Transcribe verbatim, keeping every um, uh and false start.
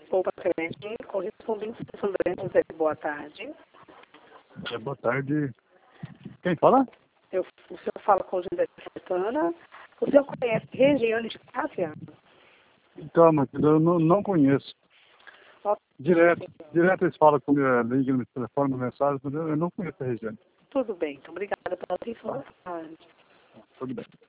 Poupa Crédito, correspondente de São André José. Boa tarde. É, boa tarde. Quem fala? Eu, o senhor fala com José Santana. O senhor conhece Regiane de Cássia? Calma, eu não, não conheço. Direto, direto eles falam comigo, ligam no telefone, mensagem, eu não conheço a região. Tudo bem, então obrigada pela atenção. Tudo bem.